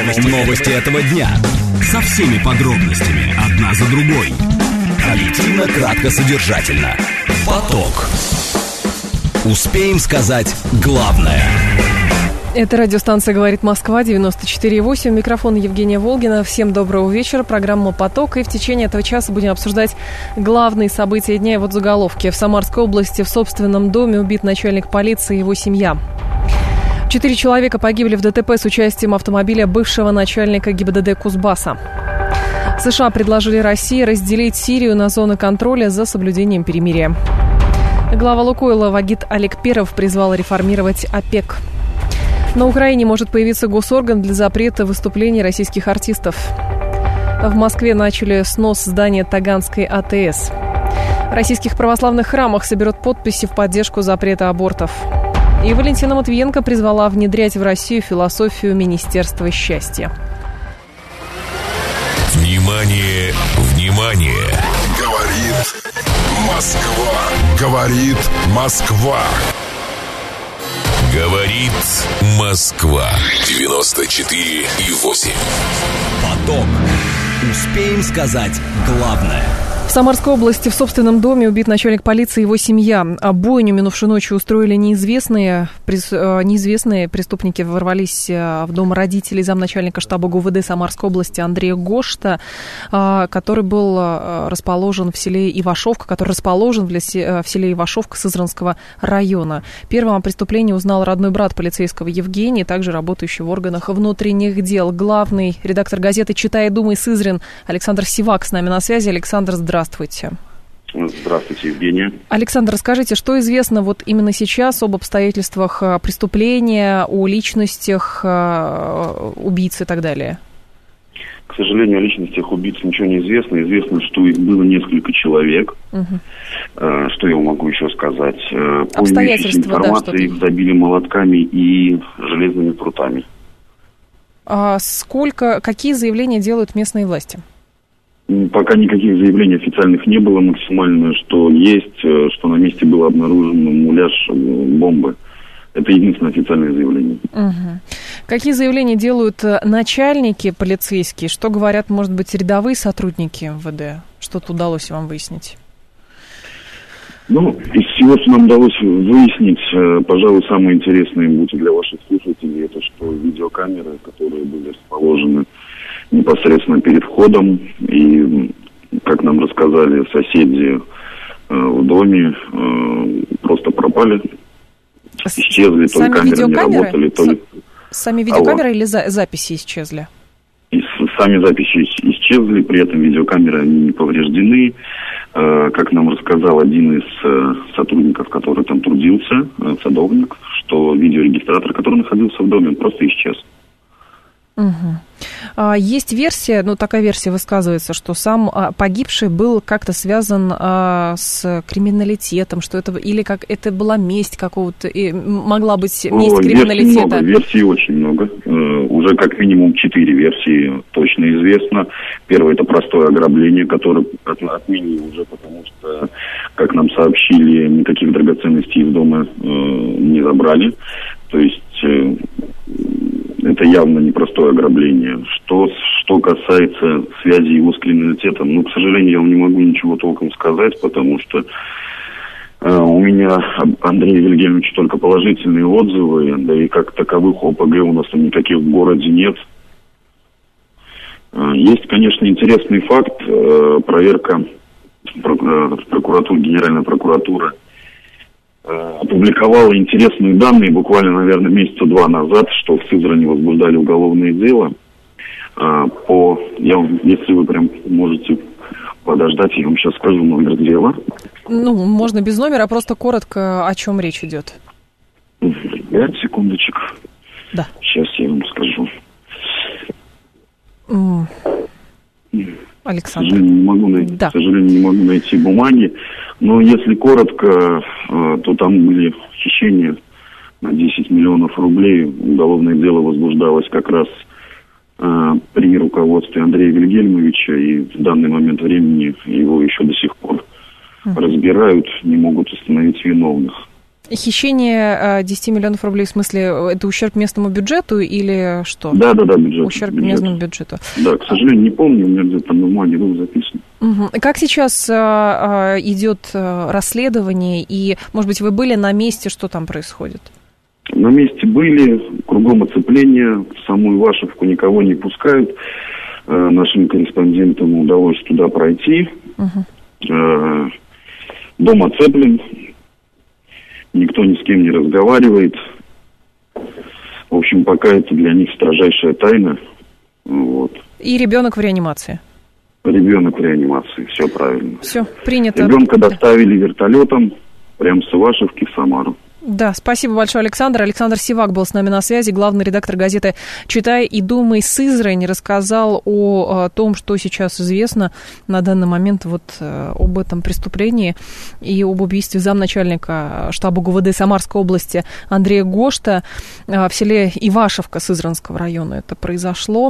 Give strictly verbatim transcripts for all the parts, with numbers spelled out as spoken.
новости, новости этого дня. Со всеми подробностями, одна за другой. Объективно, кратко, содержательно. Поток. Успеем сказать главное. Это радиостанция «Говорит Москва», девяносто четыре и восемь. Микрофон Евгения Волгина. Всем доброго вечера. Программа «Поток». И в течение этого часа будем обсуждать главные события дня. И вот заголовки. В Самарской области в собственном доме убит начальник полиции и его семья. Четыре человека погибли в ДТП с участием автомобиля бывшего начальника ГИБДД Кузбасса. США предложили России разделить Сирию на зоны контроля за соблюдением перемирия. Глава «Лукойла» Вагит Алекперов призвал реформировать ОПЕК. На Украине может появиться госорган для запрета выступлений российских артистов. В Москве начали снос здания Таганской АТС. В российских православных храмах соберут подписи в поддержку запрета абортов. И Валентина Матвиенко призвала внедрять в Россию философию Министерства счастья. Внимание, внимание! Говорит Москва. Говорит Москва. Говорит Москва. девяносто четыре и восемь. Поток. Успеем сказать главное. В Самарской области в собственном доме убит начальник полиции и его семья. Бойню минувшей ночью устроили неизвестные. Неизвестные преступники ворвались в дом родителей замначальника штаба ГУВД Самарской области Андрея Гошта, который был расположен в селе Ивашовка, который расположен в селе Ивашовка Сызранского района. Первым о преступлении узнал родной брат полицейского Евгений, также работающий в органах внутренних дел. Главный редактор газеты «Читай и думай» Сызрань Александр Сивак с нами на связи. Александр, здравствуйте. Здравствуйте. Здравствуйте, Евгения. Александр, расскажите, что известно вот именно сейчас об обстоятельствах преступления, о личностях убийц и так далее? К сожалению, о личностях убийц ничего не известно. Известно, что их было несколько человек. Угу. Что я могу еще сказать? По имеющейся информации, да, их забили молотками и железными прутами. А сколько, какие заявления делают местные власти? Пока никаких заявлений официальных не было. Максимально, что есть, что на месте был обнаружен муляж бомбы. Это единственное официальное заявление. Угу. Какие заявления делают начальники полицейские? Что говорят, может быть, рядовые сотрудники МВД? Что-то удалось вам выяснить? Ну, из всего, что нам удалось выяснить, пожалуй, самое интересное будет для ваших слушателей, это что видеокамеры, которые были расположены непосредственно перед входом, и, как нам рассказали соседи э, в доме, э, просто пропали, исчезли, то ли камеры не работали, то ли... Сами видеокамеры или за- записи исчезли? И сами записи исчезли, при этом видеокамеры не повреждены. Э, как нам рассказал один из э, сотрудников, который там трудился, э, садовник, что видеорегистратор, который находился в доме, он просто исчез. Угу. А, есть версия, ну такая версия высказывается, что сам а, погибший был как-то связан а, с криминалитетом, что это или как это была месть какого-то, и могла быть месть О, криминалитета. Версий много, версий очень много. Э, уже как минимум четыре версии точно известно. Первое — это простое ограбление, которое от, отменили уже, потому что, как нам сообщили, никаких драгоценностей из дома э, не забрали. То есть э, это явно непростое ограбление. Что, что касается связи его с криминалитетом, ну, к сожалению, я вам не могу ничего толком сказать, потому что э, у меня Андрея Вильгельмовича только положительные отзывы, да и как таковых ОПГ у нас там никаких в городе нет. Э, есть, конечно, интересный факт. Э, проверка прокуратуры, Генеральная прокуратура опубликовала интересные данные буквально, наверное, месяца два назад, что в Сызрани возбуждали уголовное дело. А, по, я, если вы прям можете подождать, я вам сейчас скажу номер дела. Ну, можно без номера, а просто коротко, о чем речь идет. Пять секундочек. Да. Сейчас я вам скажу. Mm. Александр. К сожалению, не могу найти, да. К сожалению, не могу найти бумаги. Но если коротко, то там были хищения на десять миллионов рублей. Уголовное дело возбуждалось как раз при руководстве Андрея Вильгельмовича. И в данный момент времени его еще до сих пор uh-huh. разбирают, не могут установить виновных. Хищение десять миллионов рублей, в смысле, это ущерб местному бюджету или что? Да, да, да, бюджет. Ущерб бюджет. местному бюджету. Да, к сожалению, не помню, у меня где-то на бумаге было записано. Угу. Как сейчас а, идет расследование, и, может быть, вы были на месте, что там происходит? На месте были, кругом оцепление, в саму Ивашевку никого не пускают. Нашим корреспондентам удалось туда пройти. Угу. Дом оцеплен. Никто ни с кем не разговаривает. В общем, пока это для них строжайшая тайна. Вот. И ребенок в реанимации? Ребенок в реанимации, все правильно. Все, принято. Ребенка доставили вертолетом прямо с Ивашевки в Самару. Да, спасибо большое, Александр. Александр Сивак был с нами на связи, главный редактор газеты «Читай и думай» Сызрань, рассказал о, о том, что сейчас известно на данный момент вот об этом преступлении и об убийстве замначальника штаба ГУВД Самарской области Андрея Гошта в селе Ивашевка Сызранского района. Это произошло.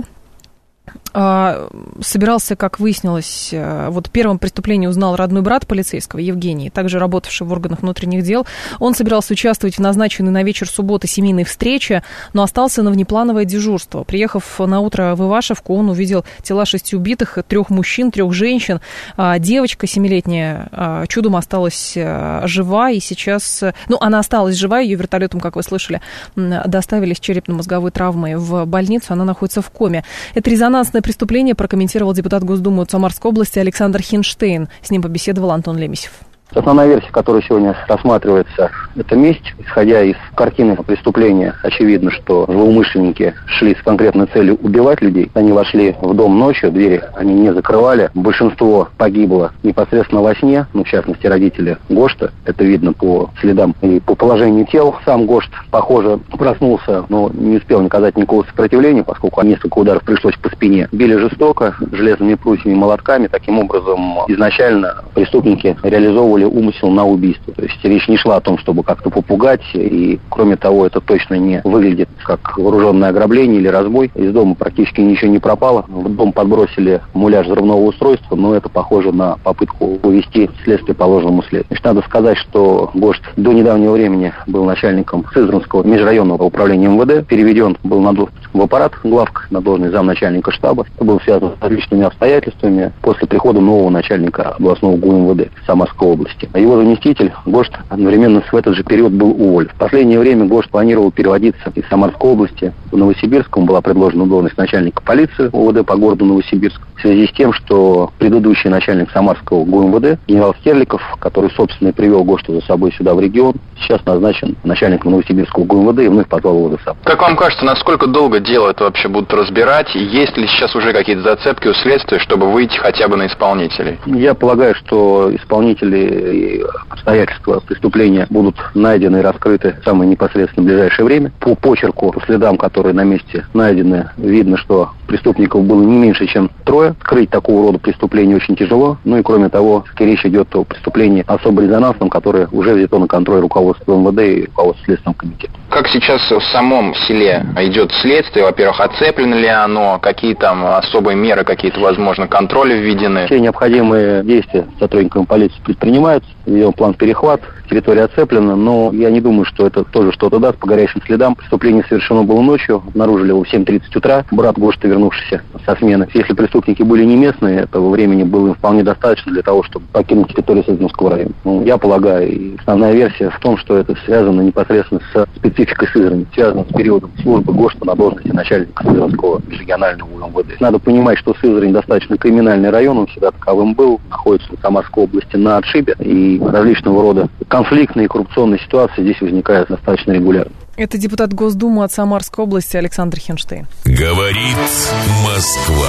Собирался, как выяснилось, вот первым преступлением узнал родной брат полицейского Евгений, также работавший в органах внутренних дел. Он собирался участвовать в назначенной на вечер субботы семейной встрече, но остался на внеплановое дежурство. Приехав на утро в Ивашевку, он увидел тела шести убитых, трех мужчин, трех женщин. Девочка семилетняя чудом осталась жива, и сейчас... Ну, она осталась жива, ее вертолетом, как вы слышали, доставили с черепно-мозговой травмой в больницу, она находится в коме. Это резонансное преступление прокомментировал депутат Госдумы Самарской области Александр Хинштейн. С ним побеседовал Антон Лемесев. Основная версия, которая сегодня рассматривается, это месть. Исходя из картины преступления, очевидно, что злоумышленники шли с конкретной целью убивать людей. Они вошли в дом ночью, двери они не закрывали. Большинство погибло непосредственно во сне, ну, в частности, родители Гошта. Это видно по следам и по положению тел. Сам Гошт, похоже, проснулся, но не успел оказать никакого сопротивления, поскольку несколько ударов пришлось по спине. Били жестоко, железными прутьями, молотками. Таким образом, изначально преступники реализовывали умысел на убийство. То есть речь не шла о том, чтобы как-то попугать, и кроме того, это точно не выглядит как вооруженное ограбление или разбой. Из дома практически ничего не пропало. В дом подбросили муляж взрывного устройства, но это похоже на попытку увести следствие по ложному следу. Значит, надо сказать, что Гошт до недавнего времени был начальником Сызранского межрайонного управления МВД, переведен был на должность в аппарат главк, на должность замначальника штаба. Это было связано с различными обстоятельствами после прихода нового начальника областного ГУМВД Самарской области. Его заместитель Гошт одновременно в этот же период был уволен. В последнее время Гошт планировал переводиться из Самарской области в Новосибирск. Ему была предложена должность начальника полиции ОВД по городу Новосибирск. В связи с тем, что предыдущий начальник Самарского ГУМВД, генерал Стерликов, который, собственно, и привел Гошта за собой сюда в регион, сейчас назначен начальником Новосибирского ГУМВД и вновь позвал его за собой. Как вам кажется, насколько долго дело это вообще будут разбирать? Есть ли сейчас уже какие-то зацепки у следствия, чтобы выйти хотя бы на исполнителей? Я полагаю, что исполнители и обстоятельства преступления будут найдены и раскрыты в самое непосредственно ближайшее время. По почерку, по следам, которые на месте найдены, видно, что преступников было не меньше, чем трое. Скрыть такого рода преступления очень тяжело. Ну и кроме того, речь идет о преступлении особо резонансном, которое уже взято на контроль руководства МВД и руководства Следственного комитета. Как сейчас в самом селе идет следствие? Во-первых, оцеплено ли оно? Какие там особые меры, какие-то, возможно, контроли введены? Все необходимые действия сотрудниками полиции предпринимаются. Введен план перехват. Территория оцеплена, но я не думаю, что это тоже что-то даст по горячим следам. Преступление совершено было ночью, обнаружили его в семь тридцать утра, брат Гошта, вернувшийся со смены. Если преступники были не местные, этого времени было им вполне достаточно для того, чтобы покинуть территорию Сызранского района. Ну, я полагаю, и основная версия в том, что это связано непосредственно с спецификой Сызрани, связано с периодом службы Гошта на должности начальника Сызранского регионального МВД. Надо понимать, что Сызрань достаточно криминальный район, он всегда таковым был, находится в Самарской области на отшибе, и различного рода конфликтные и коррупционные ситуации здесь возникают достаточно регулярно. Это депутат Госдумы от Самарской области Александр Хинштейн. Говорит Москва.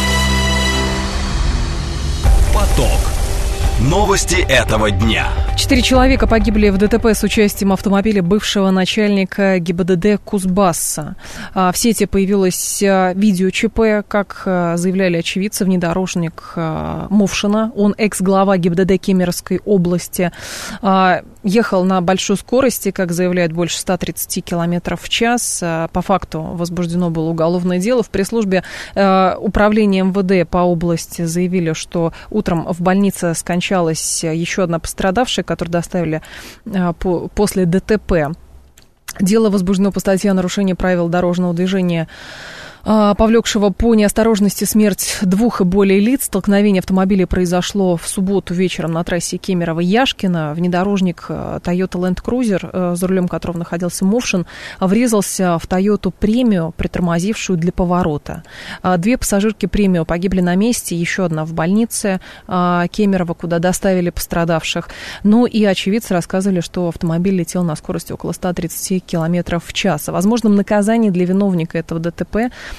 Поток. Новости этого дня. Четыре человека погибли в ДТП с участием автомобиля бывшего начальника ГИБДД Кузбасса. В сети появилось видео ЧП, как заявляли очевидцы, внедорожник Мовшина. Он экс-глава ГИБДД Кемеровской области. Ехал на большой скорости, как заявляют, больше ста тридцати километров в час. По факту возбуждено было уголовное дело. В пресс-службе управления МВД по области заявили, что утром в больнице скончалась еще одна пострадавшая. которые доставили после ДТП. Дело возбуждено по статье о нарушении правил дорожного движения, повлекшего по неосторожности смерть двух и более лиц. Столкновение автомобилей произошло в субботу вечером на трассе Кемерово-Яшкино. Внедорожник Toyota Land Cruiser, за рулем которого находился Мовшин, врезался в Toyota Premio, притормозившую для поворота. Две пассажирки Premio погибли на месте, еще одна в больнице Кемерово, куда доставили пострадавших. Ну и очевидцы рассказывали, что автомобиль летел на скорости около ста тридцати километров в час. О возможном наказании для виновника этого ДТП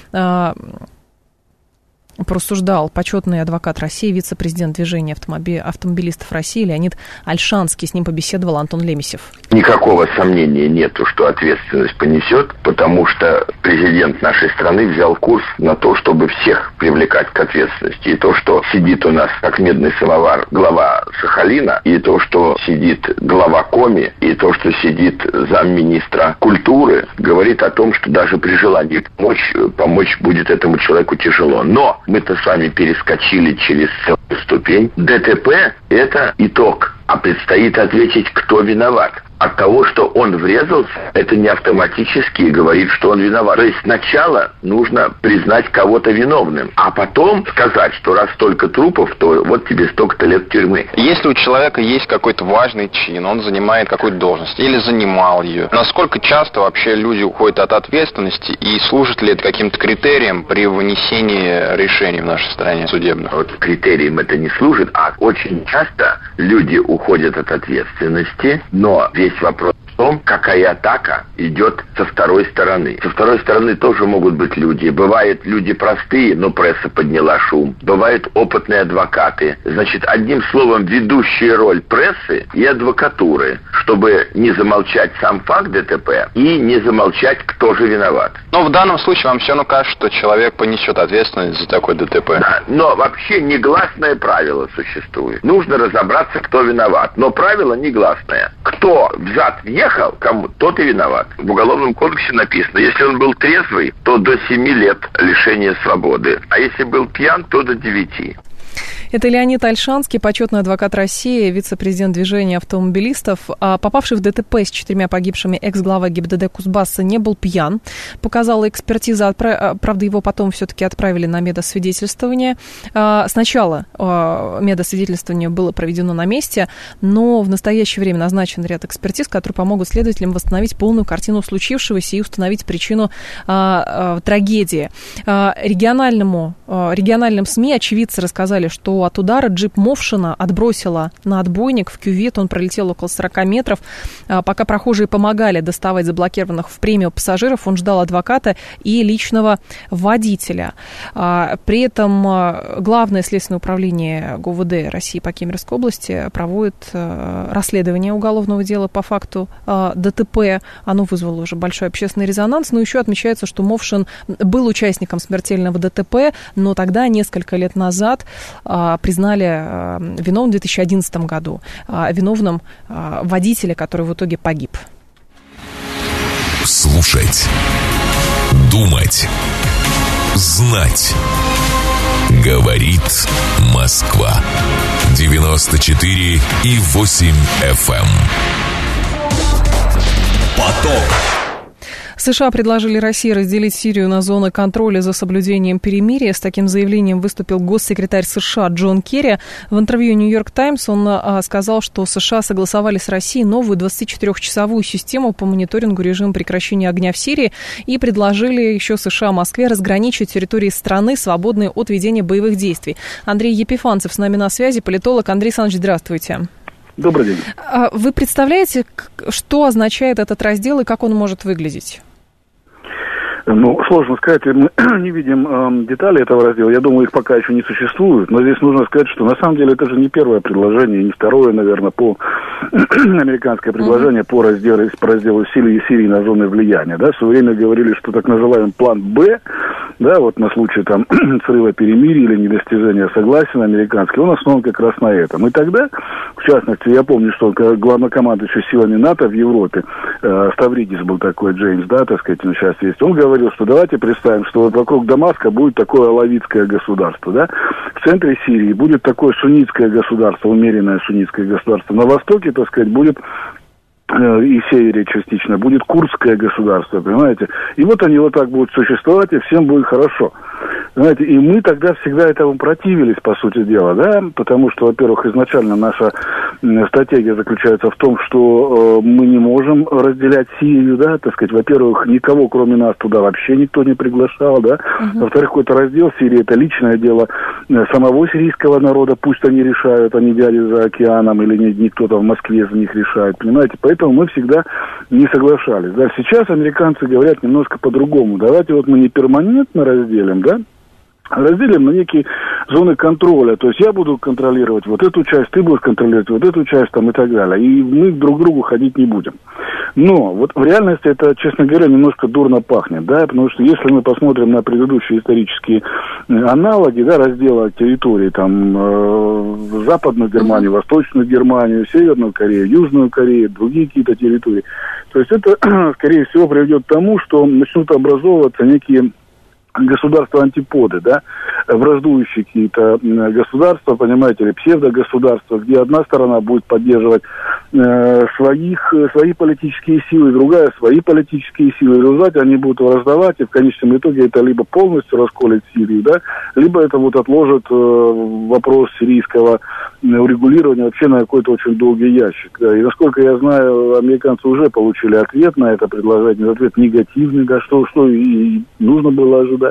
порассуждал почетный адвокат России, вице-президент движения автомоби- автомобилистов России Леонид Ольшанский. С ним побеседовал Антон Лемесев. Никакого сомнения нету, что ответственность понесет, потому что президент нашей страны взял курс на то, чтобы всех привлекать к ответственности. И то, что сидит у нас, как медный самовар, глава Сахалина, и то, что сидит глава Коми, и то, что сидит замминистра культуры, говорит о том, что даже при желании помочь, помочь будет этому человеку тяжело. Но мы-то с вами перескочили через целую ступень. ДТП – это итог, а предстоит ответить, кто виноват. От того, что он врезался, это не автоматически говорит, что он виноват. То есть сначала нужно признать кого-то виновным, а потом сказать, что раз столько трупов, то вот тебе столько-то лет тюрьмы. Если у человека есть какой-то важный чин, он занимает какую-то должность или занимал ее, насколько часто вообще люди уходят от ответственности и служит ли это каким-то критерием при вынесении решений в нашей стране судебных? Вот критерием это не служит, а очень часто люди уходят от ответственности, но весь вопрос в том, какая атака идет со второй стороны. Со второй стороны тоже могут быть люди. Бывают люди простые, но пресса подняла шум. Бывают опытные адвокаты. Значит, одним словом, ведущая роль прессы и адвокатуры, чтобы не замолчать сам факт ДТП и не замолчать, кто же виноват. Но в данном случае вам все равно кажется, что человек понесет ответственность за такой ДТП. Да, но вообще негласное правило существует. Нужно разобраться, кто виноват. Но правило негласное. Кто взад въехал, кому, тот и виноват. В Уголовном кодексе написано, если он был трезвый, то до семи лет лишения свободы. А если был пьян, то до девяти. Это Леонид Ольшанский, почетный адвокат России, вице-президент движения автомобилистов. Попавший в ДТП с четырьмя погибшими экс-глава ГИБДД Кузбасса не был пьян. Показала экспертиза, правда, его потом все-таки отправили на медосвидетельствование. Сначала медосвидетельствование было проведено на месте, но в настоящее время назначен ряд экспертиз, которые помогут следователям восстановить полную картину случившегося и установить причину трагедии. Региональному, региональным СМИ очевидцы рассказали, что от удара джип Мовшина отбросило на отбойник в кювет. Он пролетел около сорока метров. Пока прохожие помогали доставать заблокированных в Премио пассажиров, он ждал адвоката и личного водителя. При этом Главное следственное управление ГУВД России по Кемеровской области проводит расследование уголовного дела по факту ДТП. Оно вызвало уже большой общественный резонанс. Но еще отмечается, что Мовшин был участником смертельного ДТП, но тогда, несколько лет назад, признали виновным в две тысячи одиннадцатом году, виновным водителя, который в итоге погиб. Слушать, думать, знать. Говорит Москва. девяносто четыре и восемь эф эм. Поток. США предложили России разделить Сирию на зоны контроля за соблюдением перемирия. С таким заявлением выступил госсекретарь США Джон Керри. В интервью «Нью-Йорк Таймс» он а, сказал, что США согласовали с Россией новую двадцатичетырехчасовую систему по мониторингу режима прекращения огня в Сирии и предложили еще США Москве разграничить территории страны, свободные от ведения боевых действий. Андрей Епифанцев с нами на связи, политолог. Андрей Александрович, здравствуйте. Добрый день. Вы представляете, что означает этот раздел и как он может выглядеть? Ну, сложно сказать, мы не видим э, детали этого раздела. Я думаю, их пока еще не существует. Но здесь нужно сказать, что на самом деле это же не первое предложение, не второе, наверное, по американское предложение mm-hmm. по разделу, по разделу Сирии, Сирии на зоны влияния. Да? В свое время говорили, что так называемый план «Б» да, вот на случай там срыва перемирия или недостижения согласия американского, он основан как раз на этом. И тогда, в частности, я помню, что главнокомандующий силами НАТО в Европе, э, Ставридис был такой, Джеймс, да, так сказать, он сейчас есть, он говорил, что давайте представим, что вот вокруг Дамаска будет такое алавитское государство, да, в центре Сирии будет такое суннитское государство, умеренное суннитское государство, на востоке, так сказать, будет и севере частично, будет курдское государство, понимаете? И вот они вот так будут существовать, и всем будет хорошо. Понимаете? И мы тогда всегда этому противились, по сути дела, да, потому что, во-первых, изначально наша стратегия заключается в том, что э, мы не можем разделять Сирию, да, так сказать, во-первых, никого, кроме нас, туда вообще никто не приглашал, да, uh-huh. Во-вторых, какой-то раздел Сирии, это личное дело самого сирийского народа, пусть они решают, они дяди за океаном, или не, не кто-то в Москве за них решает, понимаете, поэтому мы всегда не соглашались, да, сейчас американцы говорят немножко по-другому, давайте вот мы не перманентно разделим, да, разделим на некие зоны контроля. То есть я буду контролировать вот эту часть, ты будешь контролировать вот эту часть там, и так далее. И мы друг к другу ходить не будем. Но вот в реальности это, честно говоря, немножко дурно пахнет. Да? Потому что если мы посмотрим на предыдущие исторические аналоги, да, раздела территории, там, э, Западную Германию, Восточную Германию, Северную Корею, Южную Корею, другие какие-то территории. То есть это, скорее всего, приведет к тому, что начнут образовываться некие государства-антиподы, да, враждующие какие-то государства, понимаете, или псевдогосударства, где одна сторона будет поддерживать э, своих, свои политические силы, другая свои политические силы. В результате они будут враждовать, и в конечном итоге это либо полностью расколет Сирию, да, либо это вот отложит э, вопрос сирийского урегулирования вообще на какой-то очень долгий ящик. Да. И насколько я знаю, американцы уже получили ответ на это предложение, ответ негативный, да, что, что и нужно было ожидать.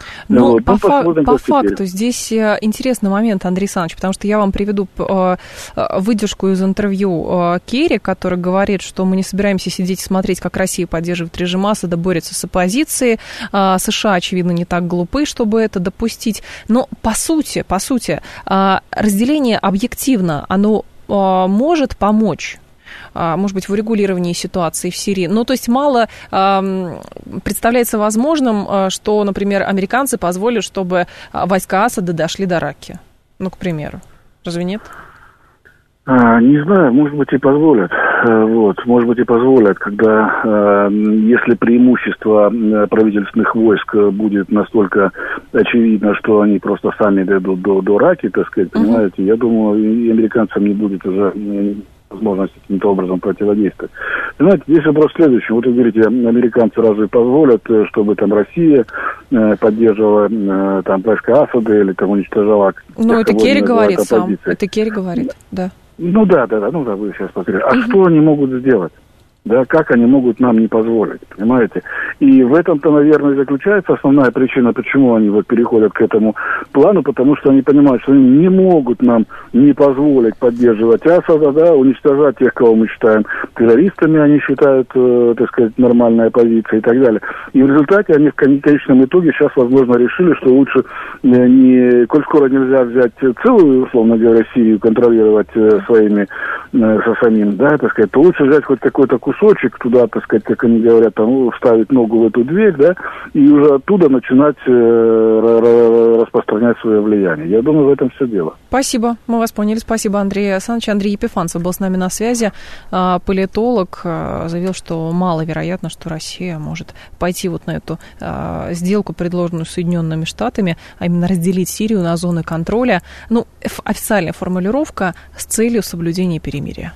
Но вот. по, ну, фа- по факту здесь интересный момент, Андрей Александрович, потому что я вам приведу э, выдержку из интервью э, Керри, который говорит, что мы не собираемся сидеть и смотреть, как Россия поддерживает режим Асада, борется с оппозицией. Э, США, очевидно, не так глупы, чтобы это допустить. Но по сути, по сути, э, разделение объективно, оно э, может помочь, может быть, в урегулировании ситуации в Сирии. Ну, то есть мало э, представляется возможным, что, например, американцы позволят, чтобы войска Асада дошли до Раки. Ну, к примеру. Разве нет? А, не знаю, может быть, и позволят. Вот, может быть, и позволят, когда, э, если преимущество правительственных войск будет настолько очевидно, что они просто сами дойдут до, до Раки, так сказать, uh-huh. понимаете, я думаю, и американцам не будет уже возможности каким-то образом противодействовать. Понимаете, здесь вопрос следующий. Вот вы говорите, американцы разве позволят, чтобы там Россия э, поддерживала э, там войска Асада или там уничтожала... Ну, это Керри говорит сам. Это Керри говорит, да. Ну да, да, да, ну да, вы сейчас посмотрите. А что они могут сделать? Да, как они могут нам не позволить, понимаете? И в этом-то, наверное, заключается основная причина, почему они вот переходят к этому плану, потому что они понимают, что они не могут нам не позволить поддерживать Асада, да, уничтожать тех, кого мы считаем террористами, они считают, э, так сказать, нормальная оппозиция и так далее. И в результате они в конечном итоге сейчас, возможно, решили, что лучше не, коль скоро нельзя взять целую, условно говоря, Сирию, контролировать э, своими, э, со самим, да, так сказать, то лучше взять хоть какой-то кусочек туда, так сказать, как они говорят, там, вставить ногу в эту дверь, да, и уже оттуда начинать э, распространять свое влияние. Я думаю, в этом все дело. Спасибо, мы вас поняли. Спасибо, Андрей Александрович. Андрей Епифанцев был с нами на связи. Политолог заявил, что маловероятно, что Россия может пойти вот на эту сделку, предложенную Соединенными Штатами, а именно разделить Сирию на зоны контроля. Ну, официальная формулировка с целью соблюдения перемирия.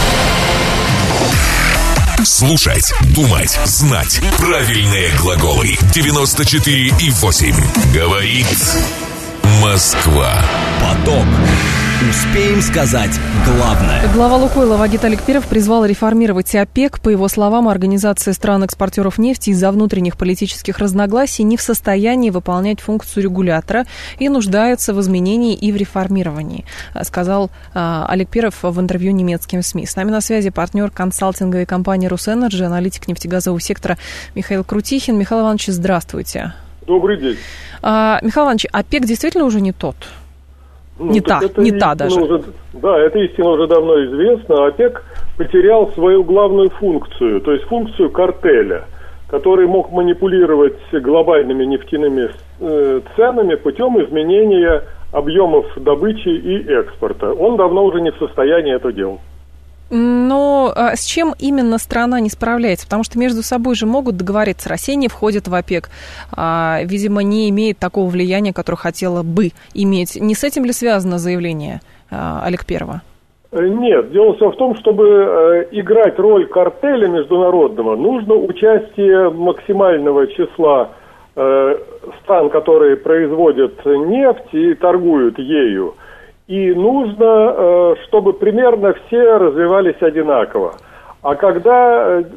Слушать, думать, знать. Правильные глаголы. девяносто четыре и восемь. Говорит Москва. Поток. Успеем сказать главное. Глава «Лукойла» Вагит Аликперов призвал реформировать ОПЕК. По его словам, организация стран-экспортеров нефти из-за внутренних политических разногласий не в состоянии выполнять функцию регулятора и нуждается в изменении и в реформировании, сказал Аликперов в интервью немецким СМИ. С нами на связи партнер консалтинговой компании «Русэнерджи», аналитик нефтегазового сектора Михаил Крутихин. Михаил Иванович, здравствуйте. Добрый день. А, Михаил Иванович, ОПЕК действительно уже не тот? Ну, не та, не та даже. Уже, да, эта истина уже давно известна. ОПЕК потерял свою главную функцию, то есть функцию картеля. который мог манипулировать глобальными нефтяными э, ценами путем изменения объемов добычи и экспорта. Он давно уже не в состоянии это делать. Но а с чем именно страна не справляется? Потому что между собой же могут договориться. Россия не входит в ОПЕК, а, видимо, не имеет такого влияния, которое хотела бы иметь. Не с этим ли связано заявление а, Олега Первого? Нет, дело все в том, чтобы э, играть роль картеля международного, нужно участие максимального числа э, стран, которые производят нефть и торгуют ею. И нужно, э, чтобы примерно все развивались одинаково. А когда э,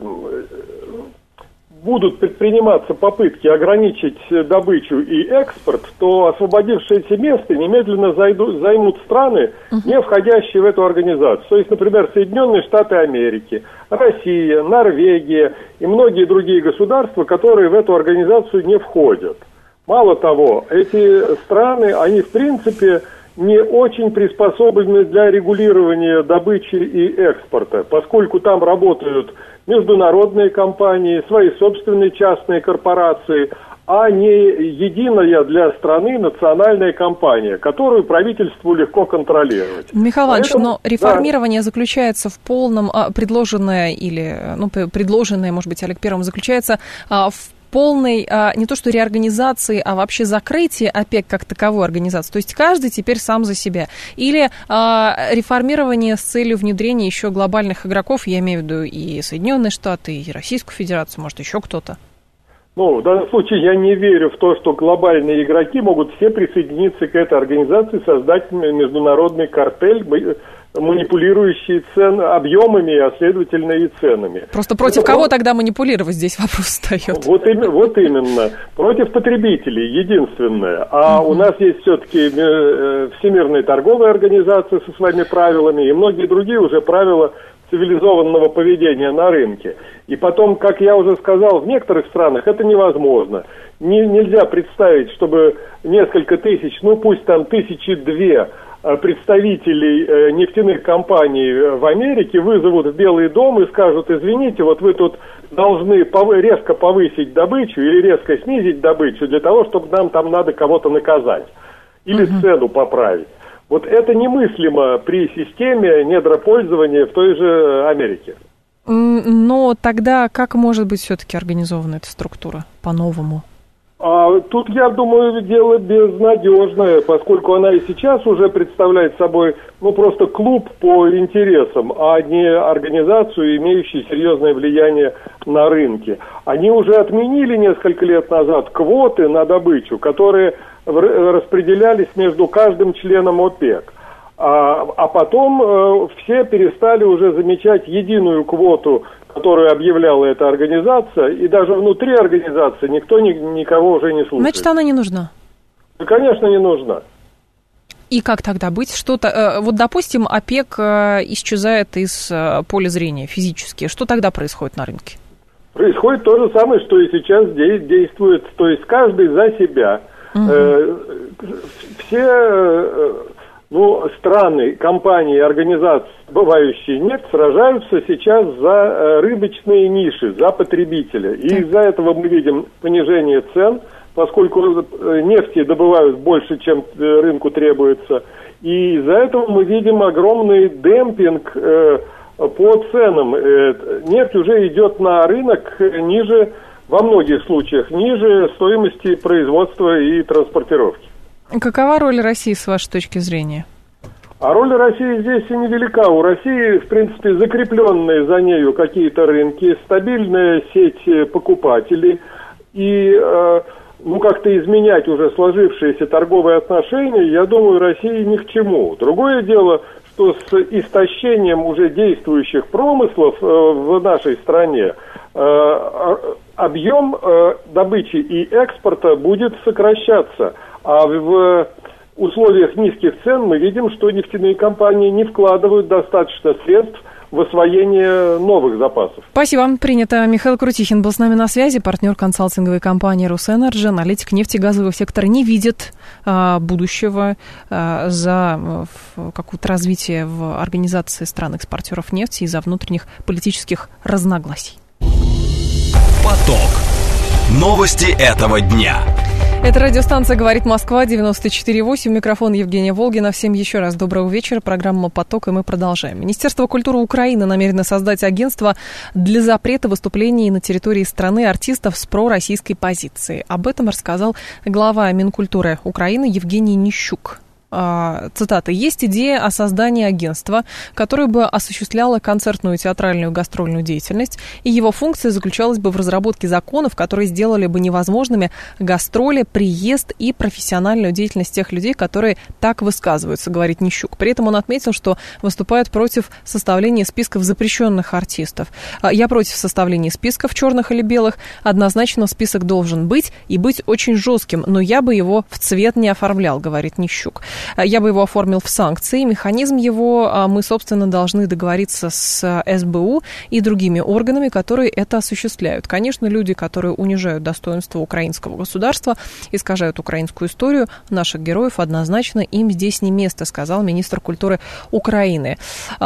будут предприниматься попытки ограничить добычу и экспорт, то освободившиеся места немедленно зайдут, займут страны, не входящие в эту организацию. То есть, например, Соединенные Штаты Америки, Россия, Норвегия и многие другие государства, которые в эту организацию не входят. Мало того, эти страны, они в принципе не очень приспособлены для регулирования добычи и экспорта, поскольку там работают международные компании, свои собственные частные корпорации, а не единая для страны национальная компания, которую правительству легко контролировать. Михаил Иванович, Поэтому, но реформирование да. заключается в полном, а, предложенное или, ну, предложенное, может быть, Олег Первым, заключается а, в полной, а, не то что реорганизации, а вообще закрытии ОПЕК как таковой организации. То есть каждый теперь сам за себя. Или а, реформирование с целью внедрения еще глобальных игроков, я имею в виду и Соединенные Штаты, и Российскую Федерацию, может, еще кто-то. Ну, в данном случае я не верю в то, что глобальные игроки могут все присоединиться к этой организации, создать международный картель, манипулирующий цен, объемами, а следовательно и ценами. Просто против Это кого про... тогда манипулировать, здесь вопрос встает. Вот, им, вот именно. Против потребителей, единственное. А угу. у нас есть все-таки Всемирная торговая организация со своими правилами и многие другие уже правила цивилизованного поведения на рынке. И потом, как я уже сказал, в некоторых странах это невозможно. Не, нельзя представить, чтобы несколько тысяч, ну пусть там тысячи две представителей нефтяных компаний в Америке вызовут в Белый дом и скажут: извините, вот вы тут должны пов- резко повысить добычу или резко снизить добычу для того, чтобы нам там надо кого-то наказать или uh-huh. цену поправить. Вот это немыслимо при системе недропользования в той же Америке. Но тогда как может быть все-таки организована эта структура по-новому? А тут, я думаю, дело безнадежное, поскольку она и сейчас уже представляет собой, ну, просто клуб по интересам, а не организацию, имеющую серьезное влияние на рынке. Они уже отменили несколько лет назад квоты на добычу, которые распределялись между каждым членом ОПЕК. А, а потом э, все перестали уже замечать единую квоту, которую объявляла эта организация, и даже внутри организации никто ни, никого уже не слушает. Значит, она не нужна? Да, конечно, не нужна. И как тогда быть? Что-то, э, вот, допустим, ОПЕК э, исчезает из э, поля зрения физически. Что тогда происходит на рынке? Происходит то же самое, что и сейчас действует. То есть каждый за себя. Угу. Э, все... Э, Ну, страны, компании, организации, добывающие нефть, сражаются сейчас за рыночные ниши, за потребителя. И из-за этого мы видим понижение цен, поскольку нефти добывают больше, чем рынку требуется. И из-за этого мы видим огромный демпинг э, по ценам. Э, нефть уже идет на рынок ниже, во многих случаях, ниже стоимости производства и транспортировки. Какова роль России, с вашей точки зрения? А роль России здесь и невелика. У России, в принципе, закрепленные за нею какие-то рынки, стабильная сеть покупателей. И, э, ну, как-то изменять уже сложившиеся торговые отношения, я думаю, России ни к чему. Другое дело, что с истощением уже действующих промыслов э, в нашей стране э, объем э, добычи и экспорта будет сокращаться. А в условиях низких цен мы видим, что нефтяные компании не вкладывают достаточно средств в освоение новых запасов. Спасибо. Принято. Михаил Крутихин был с нами на связи, партнер консалтинговой компании «Росэнерджи», аналитик нефтегазового сектора, не видит а, будущего а, за а, какое-то развитие в организации стран-экспортеров нефти из-за внутренних политических разногласий. Поток. Новости этого дня. Это радиостанция «Говорит Москва», девяносто четыре восемь. Микрофон Евгения Волгина. Всем еще раз доброго вечера. Программа «Поток», и мы продолжаем. Министерство культуры Украины намерено создать агентство для запрета выступлений на территории страны артистов с пророссийской позицией. Об этом рассказал глава Минкультуры Украины Евгений Нищук. Цитата: «Есть идея о создании агентства, которое бы осуществляло концертную, театральную, гастрольную деятельность, и его функция заключалась бы в разработке законов, которые сделали бы невозможными гастроли, приезд и профессиональную деятельность тех людей, которые так высказываются», говорит Нищук. При этом он отметил, что выступает против составления списков запрещенных артистов. «Я против составления списков черных или белых. Однозначно список должен быть и быть очень жестким, но я бы его в цвет не оформлял», говорит Нищук. «Я бы его оформил в санкции. Механизм его мы, собственно, должны договориться с эс бэ у и другими органами, которые это осуществляют. Конечно, люди, которые унижают достоинство украинского государства, искажают украинскую историю наших героев, однозначно им здесь не место», сказал министр культуры Украины.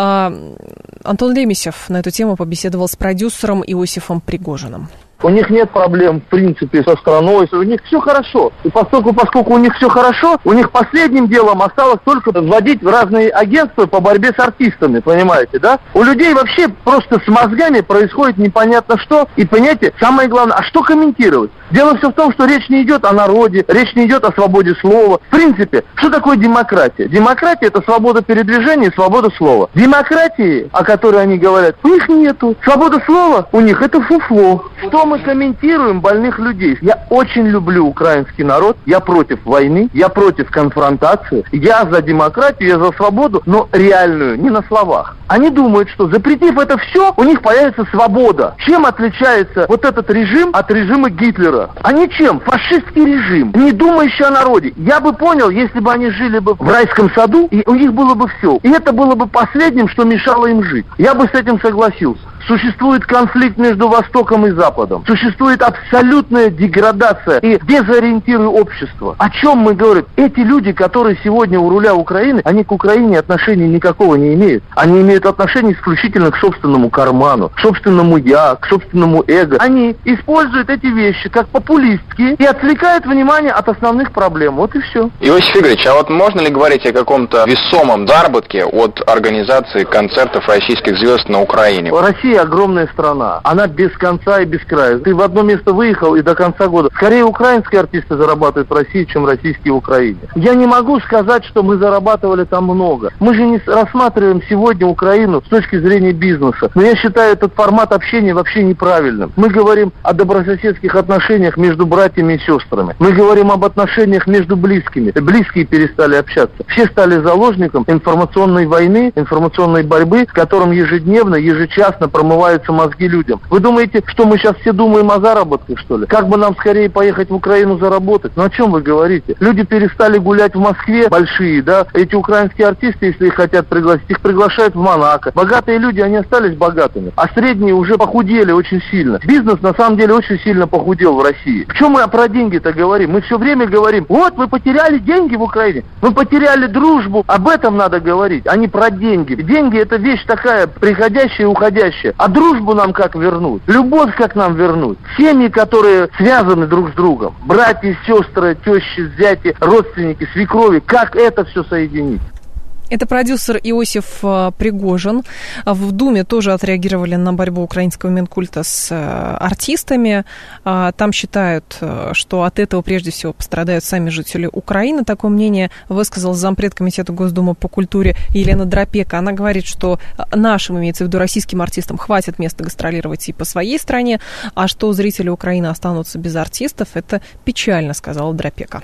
Антон Лемесев на эту тему побеседовал с продюсером Иосифом Пригожиным. У них нет проблем, в принципе, со страной, у них все хорошо. И поскольку, поскольку у них все хорошо, у них последним делом осталось только вводить в разные агентства по борьбе с артистами, понимаете, да? У людей вообще просто с мозгами происходит непонятно что. И, понимаете, самое главное, а что комментировать? Дело все в том, что речь не идет о народе, речь не идет о свободе слова. В принципе, что такое демократия? Демократия – это свобода передвижения и свобода слова. Демократии, о которой они говорят, у них нету. Свобода слова у них – это фуфло. Что мы комментируем больных людей? Я очень люблю украинский народ, я против войны, я против конфронтации, я за демократию, я за свободу, но реальную, не на словах. Они думают, что запретив это все, у них появится свобода. Чем отличается вот этот режим от режима Гитлера? А ничем. Фашистский режим, не думающий о народе. Я бы понял, если бы они жили бы в райском саду, и у них было бы все. И это было бы последним, что мешало им жить. Я бы с этим согласился. Существует конфликт между Востоком и Западом. Существует абсолютная деградация и дезориентирует общество. О чем мы говорим? Эти люди, которые сегодня у руля Украины, они к Украине отношения никакого не имеют. Они имеют отношение исключительно к собственному карману, к собственному я, к собственному эго. Они используют эти вещи как популистские и отвлекают внимание от основных проблем. Вот и все. Иосиф Игоревич, а вот можно ли говорить о каком-то весомом заработке от организации концертов российских звезд на Украине? Россия огромная страна. Она без конца и без края. Ты в одно место выехал, и до конца года. Скорее украинские артисты зарабатывают в России, чем российские в Украине. Я не могу сказать, что мы зарабатывали там много. Мы же не рассматриваем сегодня Украину с точки зрения бизнеса. Но я считаю этот формат общения вообще неправильным. Мы говорим о добрососедских отношениях между братьями и сестрами. Мы говорим об отношениях между близкими. Близкие перестали общаться. Все стали заложником информационной войны, информационной борьбы, в котором ежедневно, ежечасно промываются мозги людям. Вы думаете, что мы сейчас все думаем о заработках, что ли? Как бы нам скорее поехать в Украину заработать? Ну о чем вы говорите? Люди перестали гулять в Москве, большие, да? Эти украинские артисты, если их хотят пригласить, их приглашают в Монако. Богатые люди, они остались богатыми, а средние уже похудели очень сильно. Бизнес, на самом деле, очень сильно похудел в России. В чем мы про деньги-то говорим? Мы все время говорим, вот, мы потеряли деньги в Украине, мы потеряли дружбу. Об этом надо говорить, а не про деньги. Деньги – это вещь такая приходящая и уходящая. А дружбу нам как вернуть? Любовь как нам вернуть? Семьи, которые связаны друг с другом. Братья, сестры, тещи, зяти, родственники, свекрови. Как это все соединить? Это продюсер Иосиф Пригожин. В Думе тоже отреагировали на борьбу украинского Минкульта с артистами. Там считают, что от этого прежде всего пострадают сами жители Украины. Такое мнение высказал зампред комитета Госдумы по культуре Елена Дропека. Она говорит, что нашим, имеется в виду российским артистам, хватит места гастролировать и по своей стране, а что зрители Украины останутся без артистов, это печально, сказала Дропека.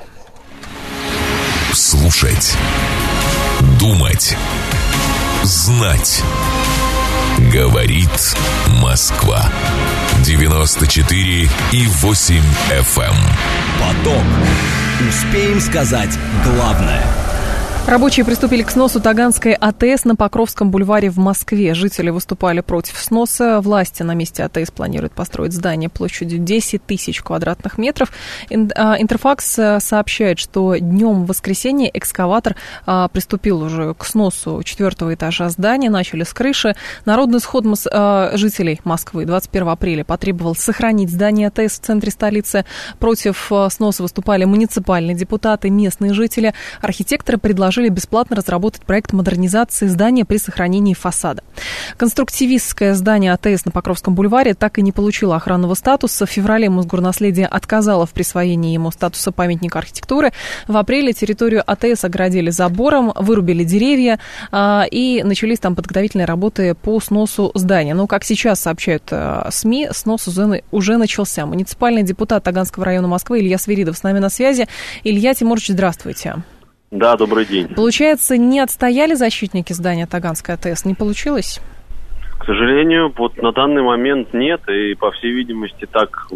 Слушать. Думать. Знать. Говорит Москва. девяносто четыре и восемь эф эм. Поток. Успеем сказать главное. Рабочие приступили к сносу Таганской АТС на Покровском бульваре в Москве. Жители выступали против сноса. Власти на месте АТС планируют построить здание площадью десять тысяч квадратных метров. Интерфакс сообщает, что днем в воскресенье экскаватор приступил уже к сносу четвертого этажа здания. Начали с крыши. Народный сход жителей Москвы двадцать первого апреля потребовал сохранить здание АТС в центре столицы. Против сноса выступали муниципальные депутаты, местные жители. Архитекторы предложили бесплатно разработать проект модернизации здания при сохранении фасада. Конструктивистское здание АТС на Покровском бульваре так и не получило охранного статуса. В феврале Мосгорнаследие отказало в присвоении ему статуса памятника архитектуры. В апреле территорию АТС оградили забором, вырубили деревья и начались там подготовительные работы по сносу здания. Но, как сейчас сообщают СМИ, снос уже начался. Муниципальный депутат Таганского района Москвы Илья Свиридов с нами на связи. Илья Тимурович, здравствуйте. Да, добрый день. Получается, не отстояли защитники здания Таганской АТС? Не получилось? К сожалению, вот на данный момент нет, и, по всей видимости, так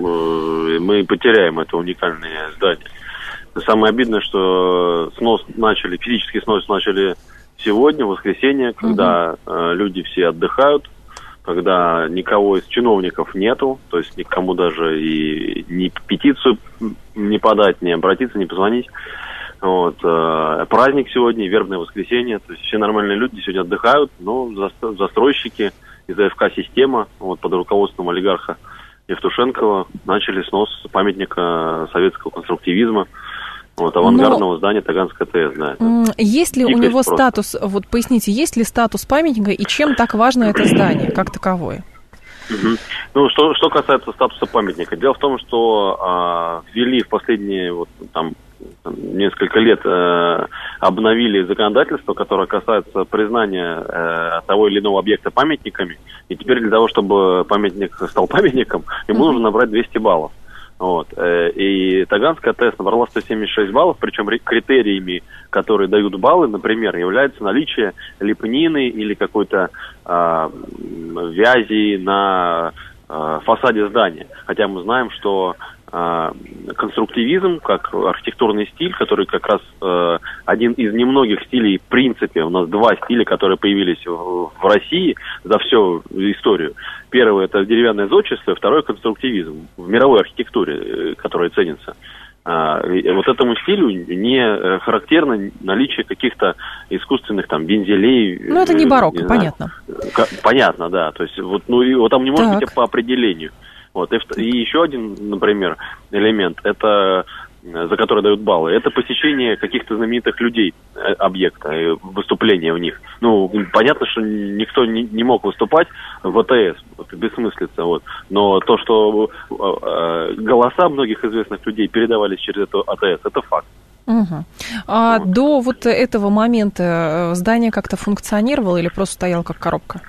мы потеряем это уникальное здание. Самое обидное, что снос начали, физический снос начали сегодня, в воскресенье, когда угу. люди все отдыхают, когда никого из чиновников нету, то есть никому даже и ни петицию не подать, не обратиться, не позвонить. Вот, э, праздник сегодня, вербное воскресенье, то есть все нормальные люди сегодня отдыхают, но за, застройщики из АФК-система вот, под руководством олигарха Евтушенкова начали снос памятника советского конструктивизма, вот, авангардного но... здания Таганской АТС. Да, есть ли у него просто. статус, вот поясните, есть ли статус памятника и чем так важно это здание как таковое? Угу. Ну, что, что касается статуса памятника, дело в том, что а, ввели в последние вот, там, несколько лет э, обновили законодательство, которое касается признания э, того или иного объекта памятниками. И теперь для того, чтобы памятник стал памятником, ему mm-hmm. нужно набрать двести баллов. Вот. И Таганская АТС набрала сто семьдесят шесть баллов, причем критериями, которые дают баллы, например, является наличие лепнины или какой-то э, вязи на э, фасаде здания. Хотя мы знаем, что э, конструктивизм, как архитектурный стиль, который как раз э, один из немногих стилей, в принципе, у нас два стиля, которые появились в, в России за всю историю. Первый – это деревянное зодчество, второй – конструктивизм в мировой архитектуре, которая ценится. А, вот этому стилю не характерно наличие каких-то искусственных там вензелей. Ну, это не барокко, не понятно. Знаю, понятно, да. То есть, вот, ну, его там не может так. быть по определению. Вот. И, и еще один, например, элемент – это за который дают баллы, это посещение каких-то знаменитых людей объекта, выступления в них. Ну, понятно, что никто не, не мог выступать в АТС, это бессмыслица, вот. Но то, что э, голоса многих известных людей передавались через эту АТС, это факт. Угу. А вот. До вот этого момента здание как-то функционировало или просто стояло как коробка?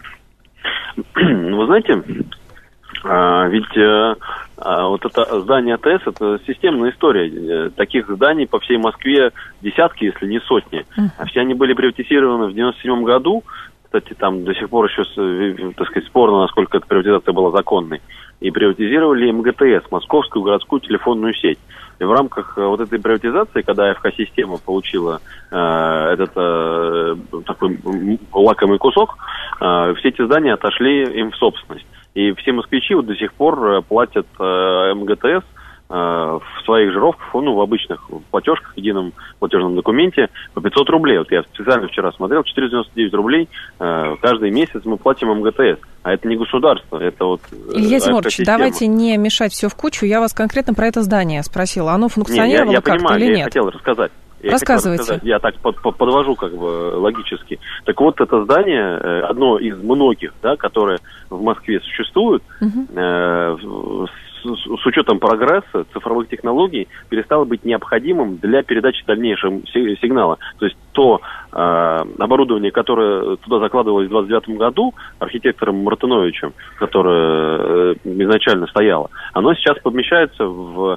Вы знаете, а, ведь а, а, вот это здание АТС, это системная история. Таких зданий по всей Москве десятки, если не сотни. Uh-huh. Все они были приватизированы в девяносто седьмом году. Кстати, там до сих пор еще, так сказать, спорно, насколько эта приватизация была законной. И приватизировали МГТС, Московскую городскую телефонную сеть. И в рамках вот этой приватизации, когда АФК-система получила э, этот э, такой лакомый кусок, э, все эти здания отошли им в собственность. И все москвичи вот до сих пор платят э, МГТС э, в своих жировках, ну, в обычных платежках, в едином платежном документе по пятьсот рублей. Вот я специально вчера смотрел, четыреста девяносто девять рублей э, каждый месяц мы платим МГТС. А это не государство, это вот... Илья Тимурович, давайте не мешать все в кучу. Я вас конкретно про это здание спросила. Оно функционировало не, я, я как-то понимаю, или я нет? хотел рассказать. Я Рассказывайте. Рассказать. Я так под, под, подвожу как бы логически. Так вот, это здание, одно из многих, да, которые в Москве существуют, угу. э, с, с учетом прогресса цифровых технологий, перестало быть необходимым для передачи дальнейшего сигнала. То есть то э, оборудование, которое туда закладывалось в двадцать девятом году архитектором Мартыновичем, которое э, изначально стояло, оно сейчас помещается в